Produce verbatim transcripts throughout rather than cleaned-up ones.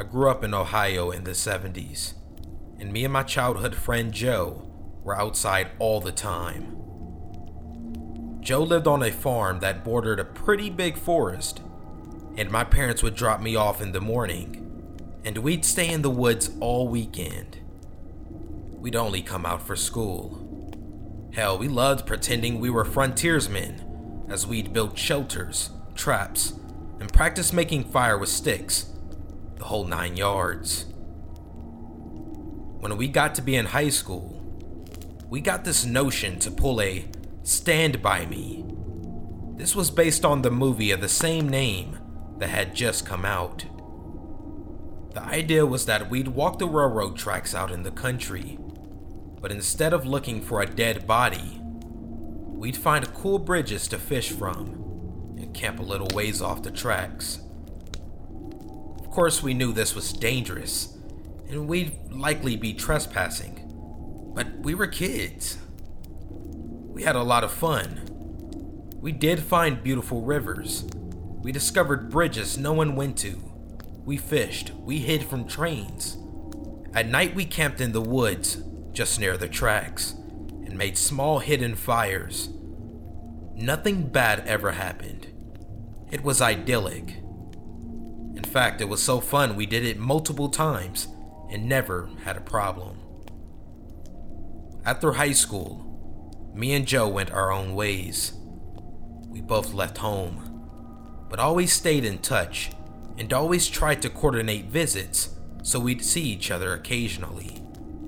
grew up in Ohio in the seventies, and me and my childhood friend Joe were outside all the time. Joe lived on a farm that bordered a pretty big forest, and my parents would drop me off in the morning, and we'd stay in the woods all weekend. We'd only come out for school. Hell, we loved pretending we were frontiersmen, as we'd build shelters, traps, and practice making fire with sticks, the whole nine yards. When we got to be in high school, we got this notion to pull a Stand By Me. This was based on the movie of the same name that had just come out. The idea was that we'd walk the railroad tracks out in the country, but instead of looking for a dead body, we'd find cool bridges to fish from and camp a little ways off the tracks. Of course, we knew this was dangerous, and we'd likely be trespassing, but we were kids. We had a lot of fun. We did find beautiful rivers. We discovered bridges no one went to. We fished. We hid from trains. At night, we camped in the woods just near the tracks and made small hidden fires. Nothing bad ever happened. It was idyllic. In fact, it was so fun we did it multiple times and never had a problem. After high school, me and Joe went our own ways. We both left home, but always stayed in touch and always tried to coordinate visits so we'd see each other occasionally.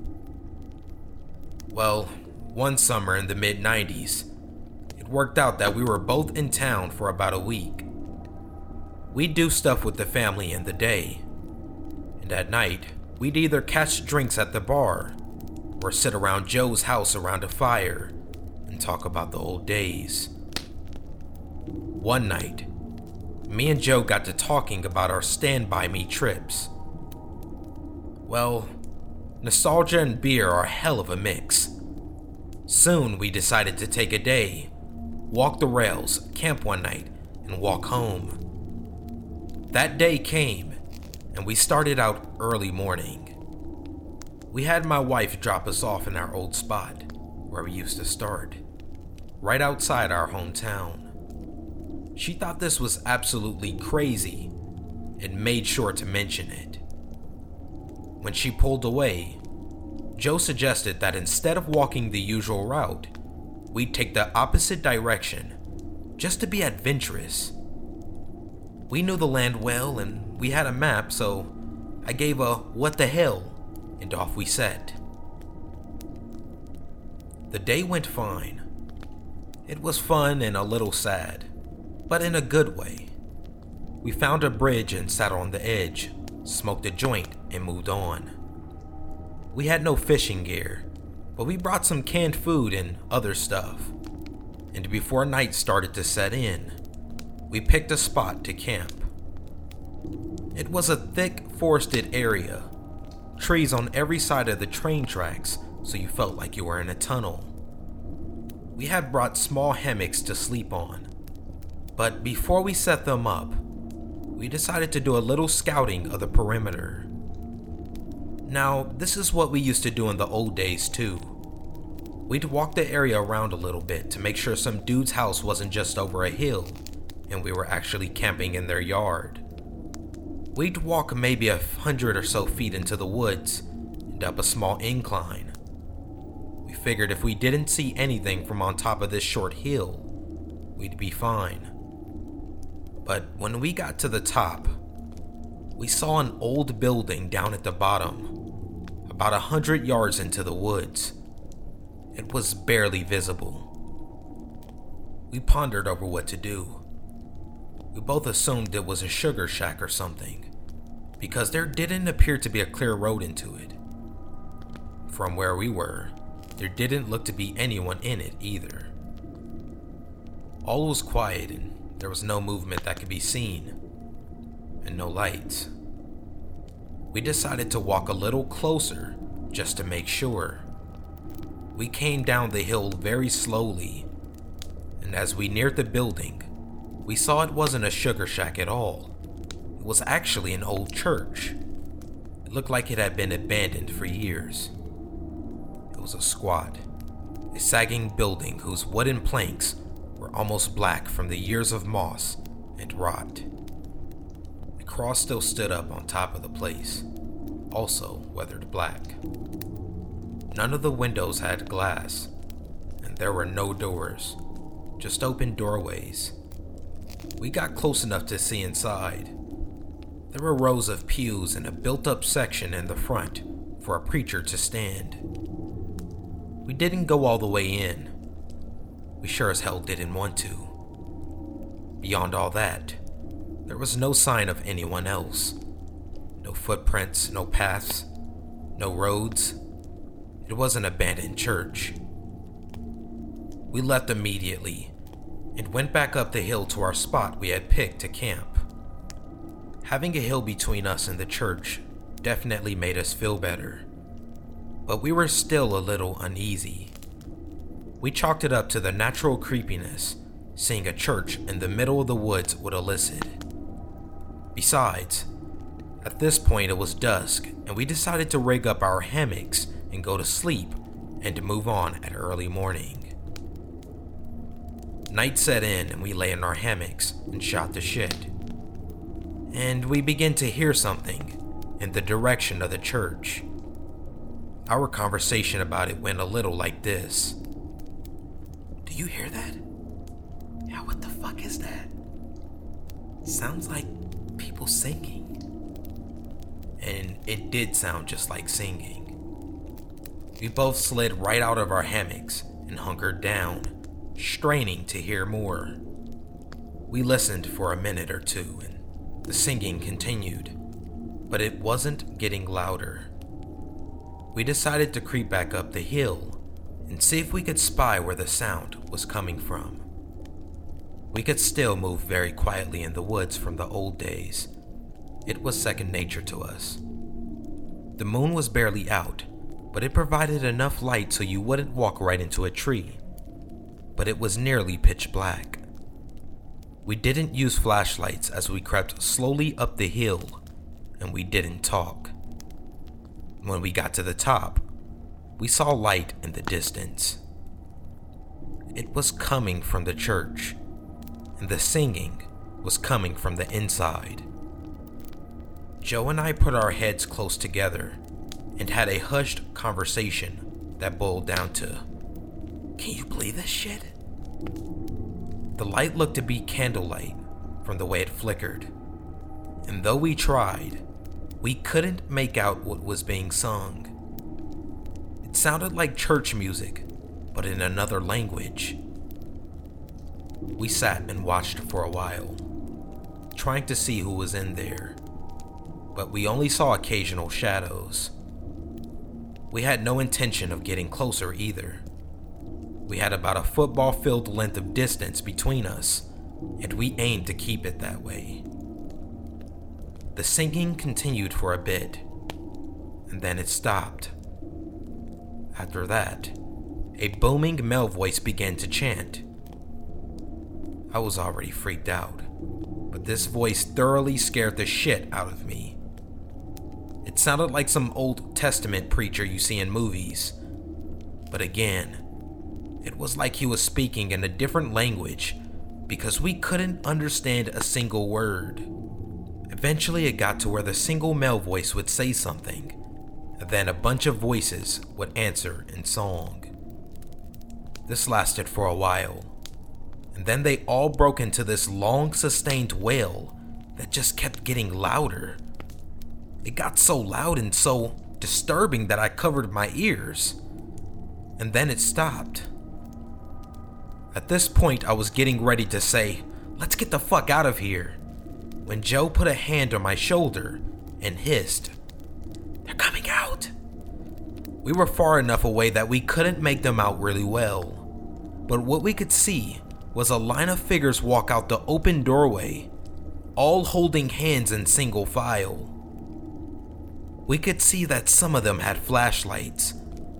Well, one summer in the mid nineties, it worked out that we were both in town for about a week. We'd do stuff with the family in the day, and at night, we'd either catch drinks at the bar or sit around Joe's house around a fire and talk about the old days. One night, me and Joe got to talking about our Stand By Me trips. Well, nostalgia and beer are a hell of a mix. Soon we decided to take a day, walk the rails, camp one night, and walk home. That day came, and we started out early morning. We had my wife drop us off in our old spot, where we used to start, right outside our hometown. She thought this was absolutely crazy and made sure to mention it. When she pulled away, Joe suggested that instead of walking the usual route, we'd take the opposite direction, just to be adventurous. We knew the land well and we had a map, so I gave a what the hell, and off we set. The day went fine. It was fun and a little sad, but in a good way. We found a bridge and sat on the edge, smoked a joint, and moved on. We had no fishing gear, but we brought some canned food and other stuff. And before night started to set in, we picked a spot to camp. It was a thick, forested area, trees on every side of the train tracks, so you felt like you were in a tunnel. We had brought small hammocks to sleep on, but before we set them up, we decided to do a little scouting of the perimeter. Now, this is what we used to do in the old days too. We'd walk the area around a little bit to make sure some dude's house wasn't just over a hill and we were actually camping in their yard. We'd walk maybe a hundred or so feet into the woods and up a small incline. We figured if we didn't see anything from on top of this short hill, we'd be fine. But when we got to the top, we saw an old building down at the bottom, about a hundred yards into the woods. It was barely visible. We pondered over what to do. We both assumed it was a sugar shack or something, because there didn't appear to be a clear road into it. From where we were, there didn't look to be anyone in it either. All was quiet and there was no movement that could be seen, and no lights. We decided to walk a little closer just to make sure. We came down the hill very slowly, and as we neared the building, we saw it wasn't a sugar shack at all. It was actually an old church, looked like it had been abandoned for years. It was a squat, a sagging building whose wooden planks were almost black from the years of moss and rot. A cross still stood up on top of the place, also weathered black. None of the windows had glass, and there were no doors, just open doorways. We got close enough to see inside. There were rows of pews and a built-up section in the front for a preacher to stand. We didn't go all the way in. We sure as hell didn't want to. Beyond all that, there was no sign of anyone else. No footprints, no paths, no roads. It was an abandoned church. We left immediately and went back up the hill to our spot we had picked to camp. Having a hill between us and the church definitely made us feel better, but we were still a little uneasy. We chalked it up to the natural creepiness seeing a church in the middle of the woods would elicit. Besides, at this point it was dusk and we decided to rig up our hammocks and go to sleep and to move on at early morning. Night set in and we lay in our hammocks and shot the shit. And we began to hear something in the direction of the church. Our conversation about it went a little like this. Do you hear that? Yeah, what the fuck is that? Sounds like people singing. And it did sound just like singing. We both slid right out of our hammocks and hunkered down, straining to hear more. We listened for a minute or two and the singing continued, but it wasn't getting louder. We decided to creep back up the hill and see if we could spy where the sound was coming from. We could still move very quietly in the woods from the old days. It was second nature to us. The moon was barely out, but it provided enough light so you wouldn't walk right into a tree. But it was nearly pitch black. We didn't use flashlights as we crept slowly up the hill, and we didn't talk. When we got to the top, we saw light in the distance. It was coming from the church, and the singing was coming from the inside. Joe and I put our heads close together and had a hushed conversation that boiled down to, "Can you believe this shit?" The light looked to be candlelight from the way it flickered, and though we tried, we couldn't make out what was being sung. It sounded like church music, but in another language. We sat and watched for a while, trying to see who was in there, but we only saw occasional shadows. We had no intention of getting closer either. We had about a football field length of distance between us, and we aimed to keep it that way. The singing continued for a bit, and then it stopped. After that, a booming male voice began to chant. I was already freaked out, but this voice thoroughly scared the shit out of me. It sounded like some Old Testament preacher you see in movies, but again, it was like he was speaking in a different language because we couldn't understand a single word. Eventually it got to where the single male voice would say something, and then a bunch of voices would answer in song. This lasted for a while, and then they all broke into this long sustained wail that just kept getting louder. It got so loud and so disturbing that I covered my ears, and then it stopped. At this point, I was getting ready to say, "Let's get the fuck out of here," when Joe put a hand on my shoulder and hissed, "They're coming out." We were far enough away that we couldn't make them out really well, but what we could see was a line of figures walk out the open doorway, all holding hands in single file. We could see that some of them had flashlights.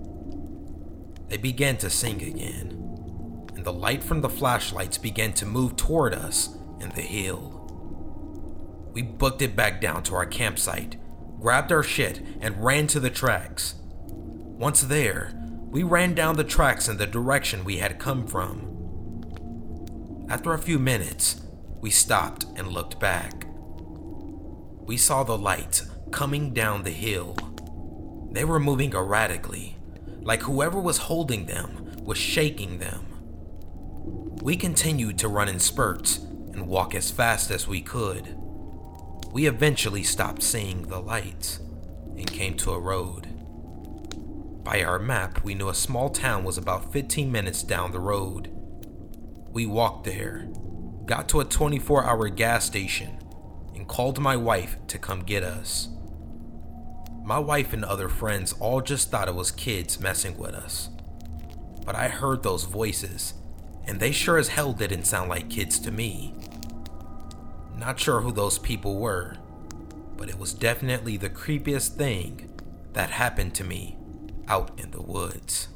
They began to sing again, and the light from the flashlights began to move toward us in the hill. We booked it back down to our campsite, grabbed our shit, and ran to the tracks. Once there, we ran down the tracks in the direction we had come from. After a few minutes, we stopped and looked back. We saw the lights coming down the hill. They were moving erratically, like whoever was holding them was shaking them. We continued to run in spurts and walk as fast as we could. We eventually stopped seeing the lights and came to a road. By our map, we knew a small town was about fifteen minutes down the road. We walked there, got to a twenty-four hour gas station, and called my wife to come get us. My wife and other friends all just thought it was kids messing with us. But I heard those voices, and they sure as hell didn't sound like kids to me. Not sure who those people were, but it was definitely the creepiest thing that happened to me out in the woods.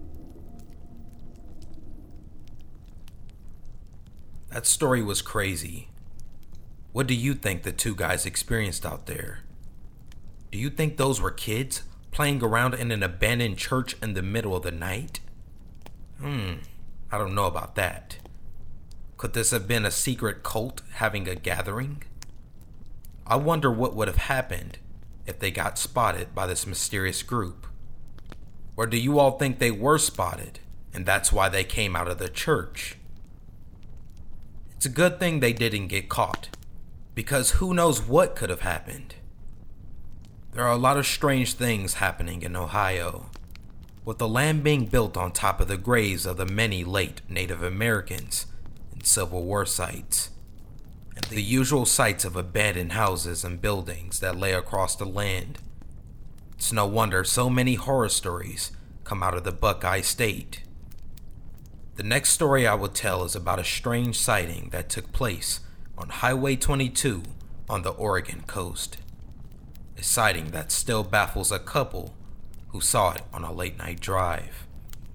That story was crazy. What do you think the two guys experienced out there? Do you think those were kids playing around in an abandoned church in the middle of the night? Hmm, I don't know about that. Could this have been a secret cult having a gathering? I wonder what would have happened if they got spotted by this mysterious group. Or do you all think they were spotted and that's why they came out of the church? It's a good thing they didn't get caught, because who knows what could have happened. There are a lot of strange things happening in Ohio, with the land being built on top of the graves of the many late Native Americans and Civil War sites, and the usual sites of abandoned houses and buildings that lay across the land. It's no wonder so many horror stories come out of the Buckeye State. The next story I will tell is about a strange sighting that took place on Highway twenty-two on the Oregon coast. A sighting that still baffles a couple who saw it on a late night drive.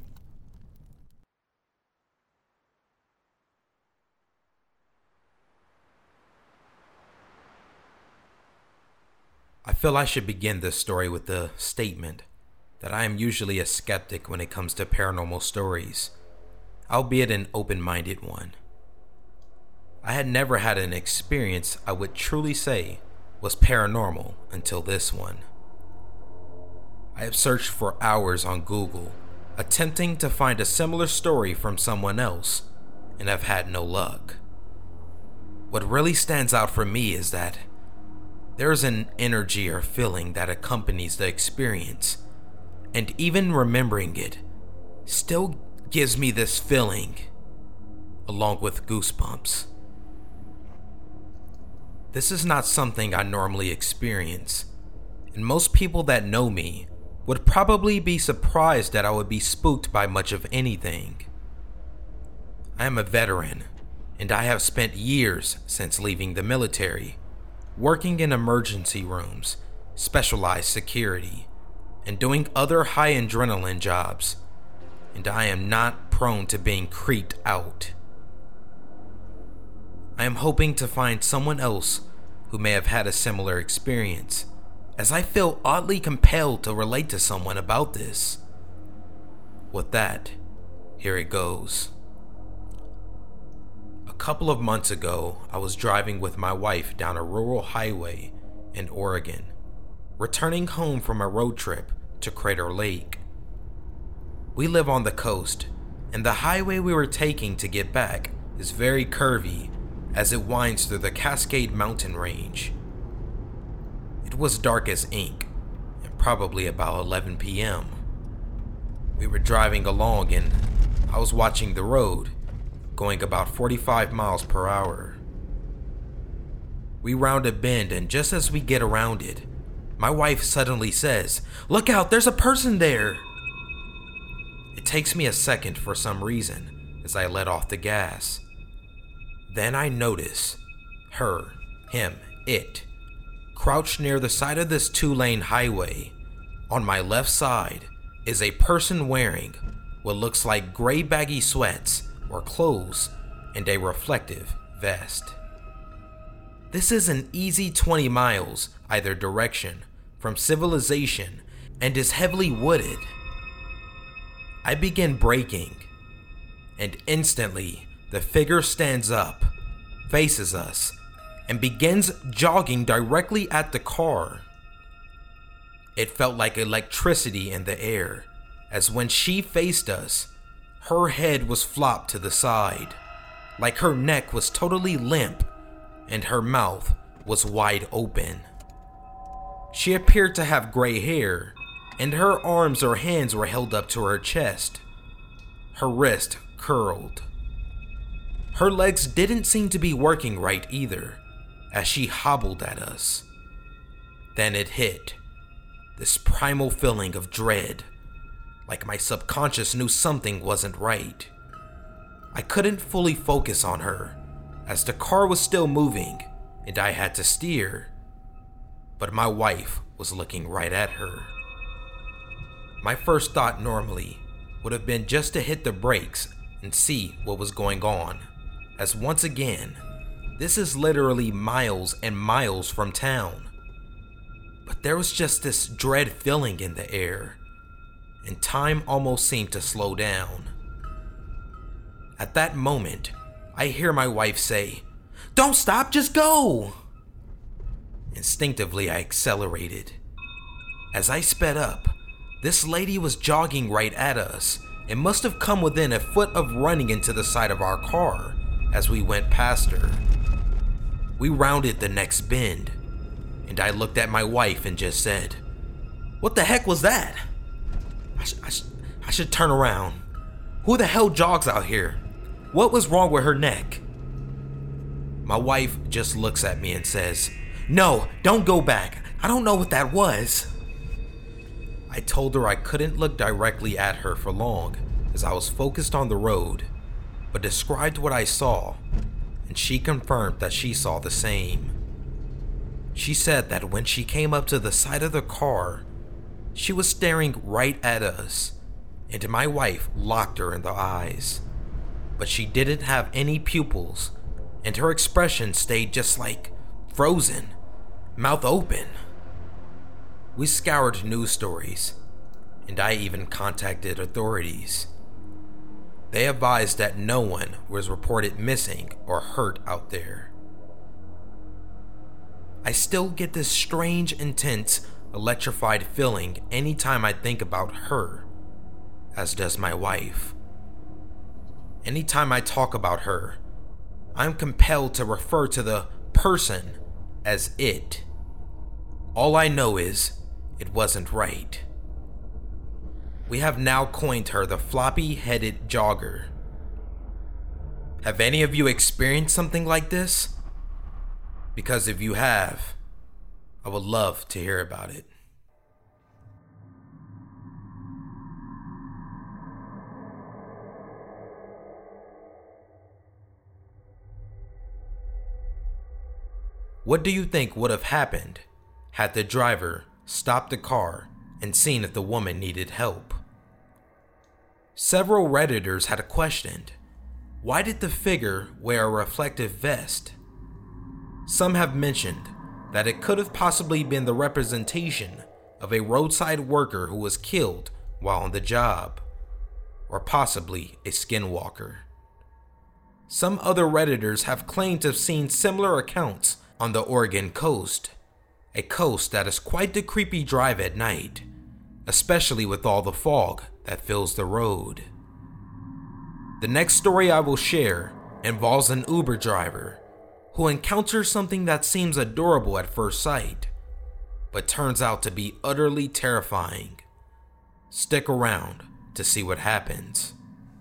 I feel I should begin this story with the statement that I am usually a skeptic when it comes to paranormal stories, albeit an open-minded one. I had never had an experience I would truly say was paranormal until this one. I have searched for hours on Google, attempting to find a similar story from someone else, and have had no luck. What really stands out for me is that there is an energy or feeling that accompanies the experience, and even remembering it still gives me this feeling, along with goosebumps. This is not something I normally experience, and most people that know me would probably be surprised that I would be spooked by much of anything. I am a veteran, and I have spent years since leaving the military, working in emergency rooms, specialized security, and doing other high adrenaline jobs, and I am not prone to being creeped out. I am hoping to find someone else who may have had a similar experience, as I feel oddly compelled to relate to someone about this. With that, here it goes. A couple of months ago, I was driving with my wife down a rural highway in Oregon, returning home from a road trip to Crater Lake. We live on the coast, and the highway we were taking to get back is very curvy as it winds through the Cascade Mountain Range. It was dark as ink, and probably about eleven p.m. We were driving along and I was watching the road, going about forty-five miles per hour. We round a bend, and just as we get around it, my wife suddenly says, "Look out, there's a person there!" It takes me a second for some reason as I let off the gas. Then I notice her, him, it, crouched near the side of this two-lane highway. On my left side is a person wearing what looks like gray baggy sweats or clothes and a reflective vest. This is an easy twenty miles either direction from civilization and is heavily wooded. I begin braking, and instantly the figure stands up, faces us, and begins jogging directly at the car. It felt like electricity in the air, as when she faced us, her head was flopped to the side, like her neck was totally limp and her mouth was wide open. She appeared to have gray hair, and her arms or hands were held up to her chest. Her wrist curled. Her legs didn't seem to be working right either, as she hobbled at us. Then it hit, this primal feeling of dread, like my subconscious knew something wasn't right. I couldn't fully focus on her, as the car was still moving and I had to steer, but my wife was looking right at her. My first thought normally would have been just to hit the brakes and see what was going on, as once again, this is literally miles and miles from town. But there was just this dread feeling in the air, and time almost seemed to slow down. At that moment, I hear my wife say, "Don't stop, just go!" Instinctively, I accelerated. As I sped up, this lady was jogging right at us and must have come within a foot of running into the side of our car as we went past her. We rounded the next bend, and I looked at my wife and just said, "What the heck was that? I, sh- I, sh- I should turn around. Who the hell jogs out here? What was wrong with her neck?" My wife just looks at me and says, "No, don't go back. I don't know what that was." I told her I couldn't look directly at her for long as I was focused on the road, but described what I saw, and she confirmed that she saw the same. She said that when she came up to the side of the car, she was staring right at us, and my wife locked her in the eyes, but she didn't have any pupils, and her expression stayed just like frozen, mouth open. We scoured news stories, and I even contacted authorities. They advised that no one was reported missing or hurt out there. I still get this strange, intense, electrified feeling anytime I think about her, as does my wife. Anytime I talk about her, I'm compelled to refer to the person as it. All I know is, it wasn't right. We have now coined her the floppy-headed jogger. Have any of you experienced something like this? Because if you have, I would love to hear about it. What do you think would have happened had the driver stopped the car and seen if the woman needed help? Several Redditors had questioned, why did the figure wear a reflective vest? Some have mentioned that it could have possibly been the representation of a roadside worker who was killed while on the job, or possibly a skinwalker. Some other Redditors have claimed to have seen similar accounts on the Oregon coast, a coast that is quite the creepy drive at night, especially with all the fog that fills the road. The next story I will share involves an Uber driver who encounters something that seems adorable at first sight, but turns out to be utterly terrifying. Stick around to see what happens.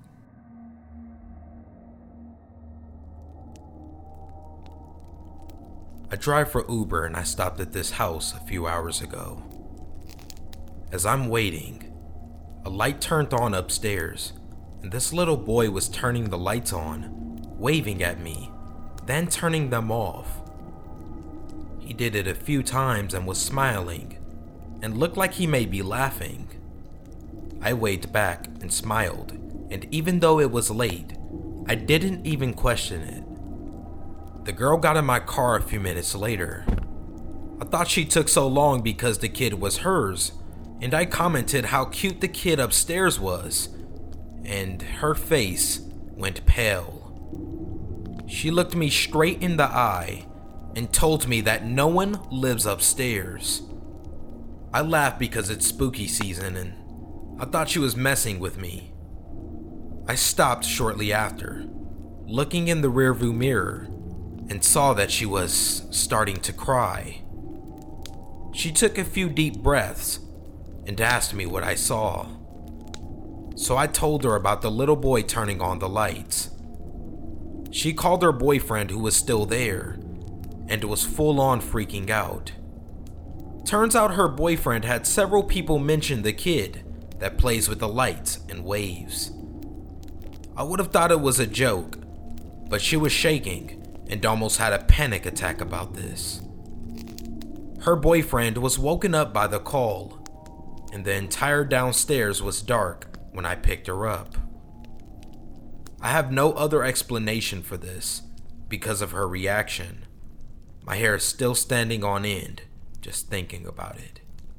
I drive for Uber and I stopped at this house a few hours ago. As I'm waiting, a light turned on upstairs, and this little boy was turning the lights on, waving at me, then turning them off. He did it a few times and was smiling, and looked like he may be laughing. I waved back and smiled, and even though it was late, I didn't even question it. The girl got in my car a few minutes later. I thought she took so long because the kid was hers, and I commented how cute the kid upstairs was, and her face went pale. She looked me straight in the eye and told me that no one lives upstairs. I laughed because it's spooky season and I thought she was messing with me. I stopped shortly after, looking in the rearview mirror, and saw that she was starting to cry. She took a few deep breaths and asked me what I saw. So I told her about the little boy turning on the lights. She called her boyfriend, who was still there, and was full on freaking out. Turns out her boyfriend had several people mention the kid that plays with the lights and waves. I would have thought it was a joke, but she was shaking and almost had a panic attack about this. Her boyfriend was woken up by the call, and the entire downstairs was dark when I picked her up. I have no other explanation for this because of her reaction. My hair is still standing on end just thinking about it.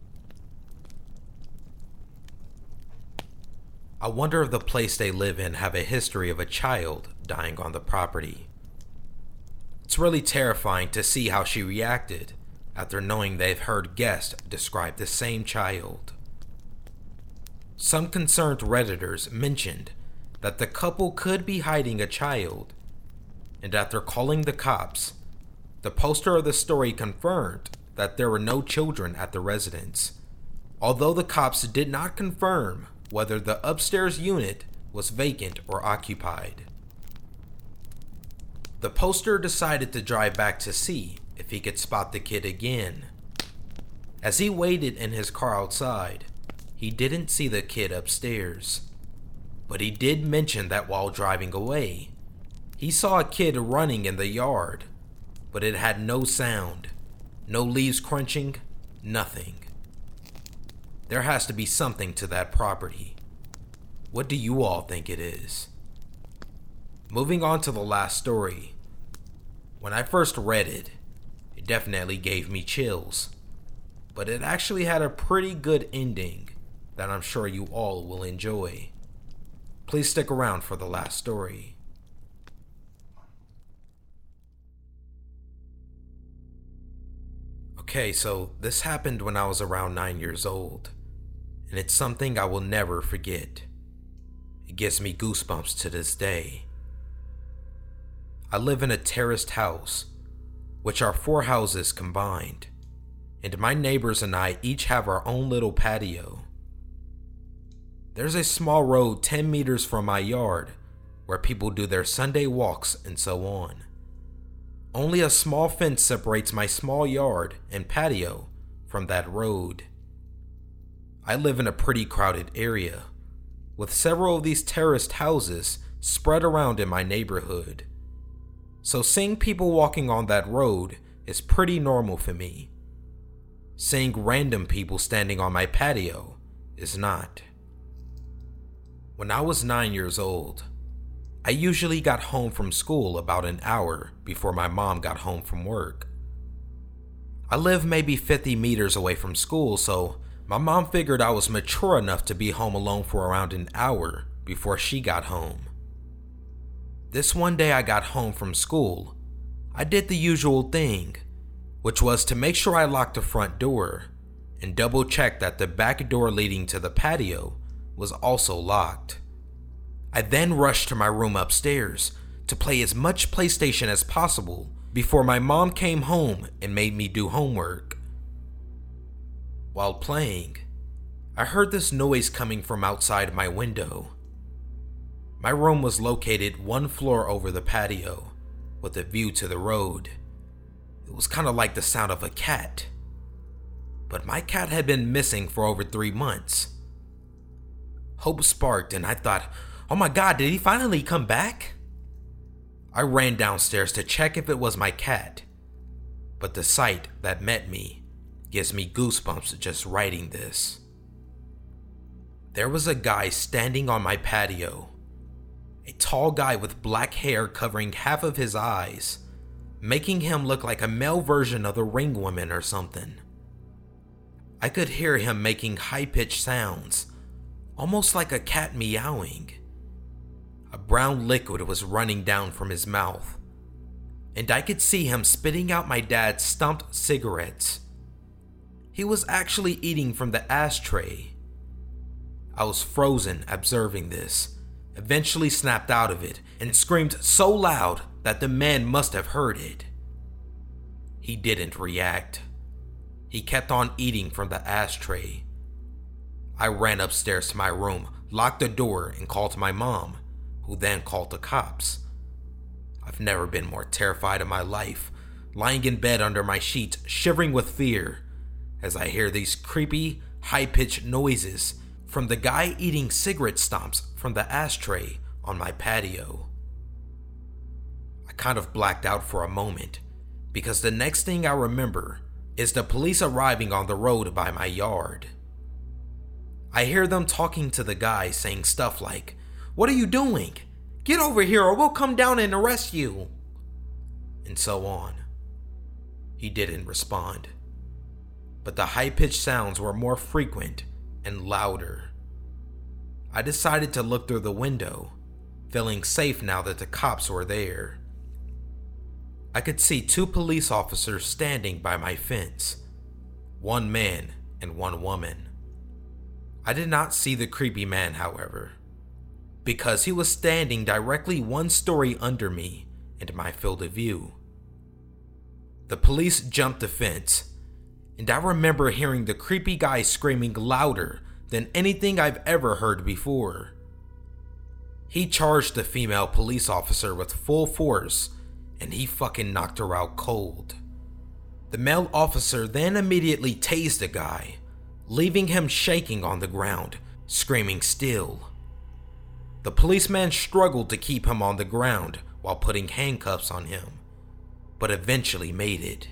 I wonder if the place they live in have a history of a child dying on the property. It's really terrifying to see how she reacted after knowing they've heard guests describe the same child. Some concerned Redditors mentioned that the couple could be hiding a child, and after calling the cops, the poster of the story confirmed that there were no children at the residence, although the cops did not confirm whether the upstairs unit was vacant or occupied. The poster decided to drive back to see if he could spot the kid again. As he waited in his car outside, he didn't see the kid upstairs, but he did mention that while driving away, he saw a kid running in the yard, but it had no sound, no leaves crunching, nothing. There has to be something to that property. What do you all think it is? Moving on to the last story. When I first read it, it definitely gave me chills, but it actually had a pretty good ending that I'm sure you all will enjoy. Please stick around for the last story. Okay, so this happened when I was around nine years old, and it's something I will never forget. It gives me goosebumps to this day. I live in a terraced house, which are four houses combined, and my neighbors and I each have our own little patio. There's a small road ten meters from my yard where people do their Sunday walks and so on. Only a small fence separates my small yard and patio from that road. I live in a pretty crowded area, with several of these terraced houses spread around in my neighborhood. So seeing people walking on that road is pretty normal for me. Seeing random people standing on my patio is not. When I was nine years old, I usually got home from school about an hour before my mom got home from work. I live maybe fifty meters away from school, so my mom figured I was mature enough to be home alone for around an hour before she got home. This one day I got home from school, I did the usual thing, which was to make sure I locked the front door and double check that the back door leading to the patio was also locked. I then rushed to my room upstairs to play as much PlayStation as possible before my mom came home and made me do homework. While playing, I heard this noise coming from outside my window. My room was located one floor over the patio with a view to the road. It was kind of like the sound of a cat. But my cat had been missing for over three months. Hope sparked and I thought, oh my God, did he finally come back? I ran downstairs to check if it was my cat, but the sight that met me gives me goosebumps just writing this. There was a guy standing on my patio, a tall guy with black hair covering half of his eyes, making him look like a male version of the Ring woman or something. I could hear him making high-pitched sounds, almost like a cat meowing. A brown liquid was running down from his mouth, and I could see him spitting out my dad's stumped cigarettes. He was actually eating from the ashtray. I was frozen observing this, eventually snapped out of it, and screamed so loud that the man must have heard it. He didn't react. He kept on eating from the ashtray. I ran upstairs to my room, locked the door, and called my mom, who then called the cops. I've never been more terrified in my life, lying in bed under my sheets, shivering with fear, as I hear these creepy, high-pitched noises from the guy eating cigarette stumps from the ashtray on my patio. I kind of blacked out for a moment, because the next thing I remember is the police arriving on the road by my yard. I hear them talking to the guy, saying stuff like, "What are you doing? Get over here or we'll come down and arrest you," and so on. He didn't respond, but the high-pitched sounds were more frequent and louder. I decided to look through the window, feeling safe now that the cops were there. I could see two police officers standing by my fence, one man and one woman. I did not see the creepy man, however, because he was standing directly one story under me in my field of view. The police jumped the fence, and I remember hearing the creepy guy screaming louder than anything I've ever heard before. He charged the female police officer with full force, and he fucking knocked her out cold. The male officer then immediately tased the guy, leaving him shaking on the ground, screaming still. The policeman struggled to keep him on the ground while putting handcuffs on him, but eventually made it.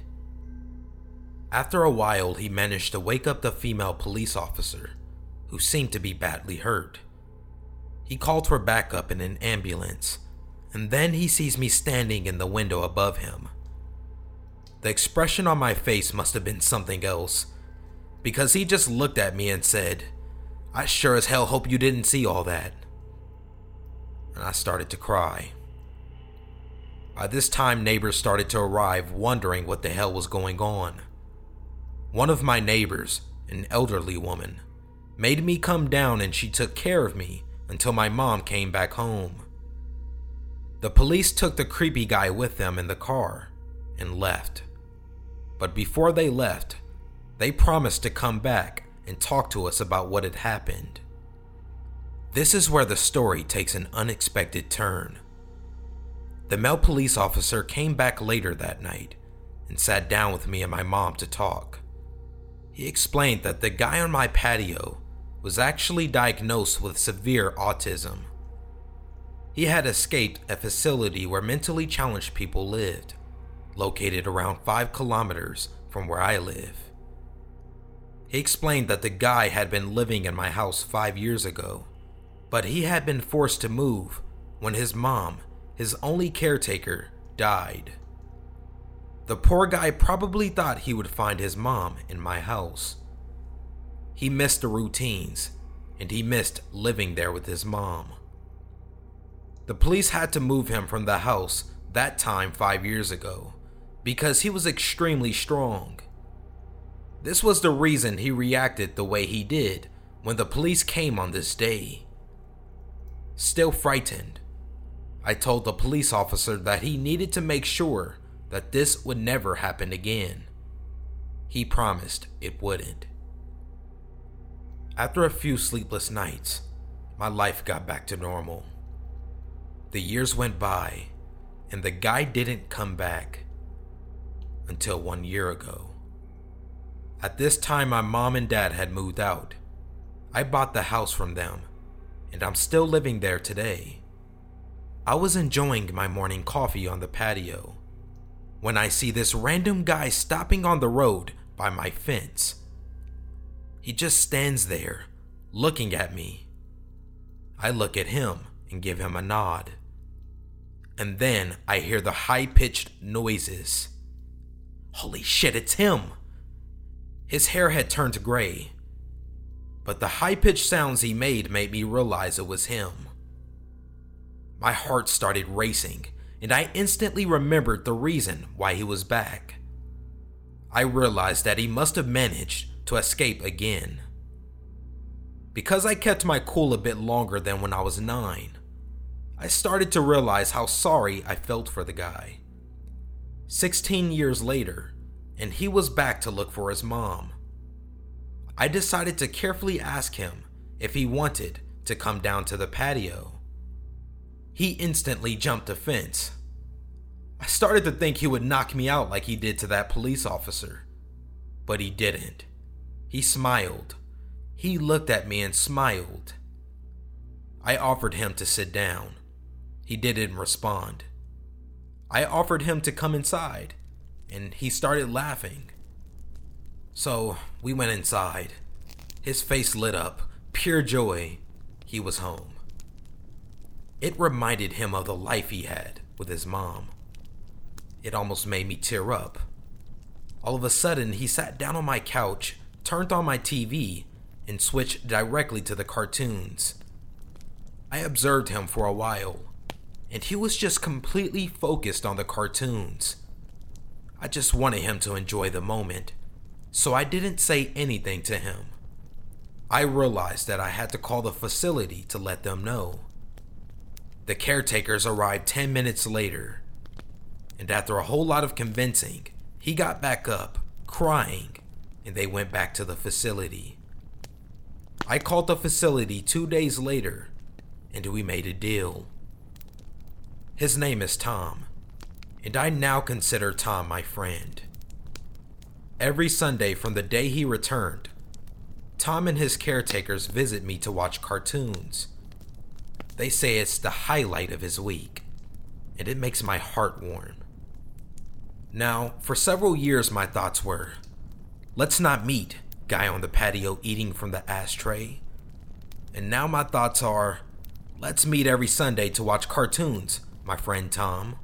After a while, he managed to wake up the female police officer, who seemed to be badly hurt. He called for backup in an ambulance, and then he sees me standing in the window above him. The expression on my face must have been something else, because he just looked at me and said, "I sure as hell hope you didn't see all that." And I started to cry. By this time, neighbors started to arrive, wondering what the hell was going on. One of my neighbors, an elderly woman, made me come down and she took care of me until my mom came back home. The police took the creepy guy with them in the car and left. But before they left, they promised to come back and talk to us about what had happened. This is where the story takes an unexpected turn. The male police officer came back later that night and sat down with me and my mom to talk. He explained that the guy on my patio was actually diagnosed with severe autism. He had escaped a facility where mentally challenged people lived, located around five kilometers from where I live. He explained that the guy had been living in my house five years ago, but he had been forced to move when his mom, his only caretaker, died. The poor guy probably thought he would find his mom in my house. He missed the routines, and he missed living there with his mom. The police had to move him from the house that time five years ago because he was extremely strong. This was the reason he reacted the way he did when the police came on this day. Still frightened, I told the police officer that he needed to make sure that this would never happen again. He promised it wouldn't. After a few sleepless nights, my life got back to normal. The years went by, and the guy didn't come back until one year ago. At this time, my mom and dad had moved out. I bought the house from them, and I'm still living there today. I was enjoying my morning coffee on the patio when I see this random guy stopping on the road by my fence. He just stands there, looking at me. I look at him and give him a nod. And then I hear the high-pitched noises. Holy shit, it's him! His hair had turned gray, but the high-pitched sounds he made made me realize it was him. My heart started racing, and I instantly remembered the reason why he was back. I realized that he must have managed to escape again. Because I kept my cool a bit longer than when I was nine, I started to realize how sorry I felt for the guy. Sixteen years later, and he was back to look for his mom. I decided to carefully ask him if he wanted to come down to the patio. He instantly jumped the fence. I started to think he would knock me out like he did to that police officer, but he didn't. He smiled. He looked at me and smiled. I offered him to sit down. He didn't respond. I offered him to come inside, and he started laughing. So we went inside. His face lit up, pure joy. He was home. It reminded him of the life he had with his mom. It almost made me tear up. All of a sudden, he sat down on my couch, turned on my T V, and switched directly to the cartoons. I observed him for a while, and he was just completely focused on the cartoons. I just wanted him to enjoy the moment, so I didn't say anything to him. I realized that I had to call the facility to let them know. The caretakers arrived ten minutes later, and after a whole lot of convincing, he got back up, crying, and they went back to the facility. I called the facility two days later, and we made a deal. His name is Tom, and I now consider Tom my friend. Every Sunday from the day he returned, Tom and his caretakers visit me to watch cartoons. They say it's the highlight of his week, and it makes my heart warm. Now, for several years my thoughts were, let's not meet, guy on the patio eating from the ashtray. And now my thoughts are, let's meet every Sunday to watch cartoons, my friend Tom.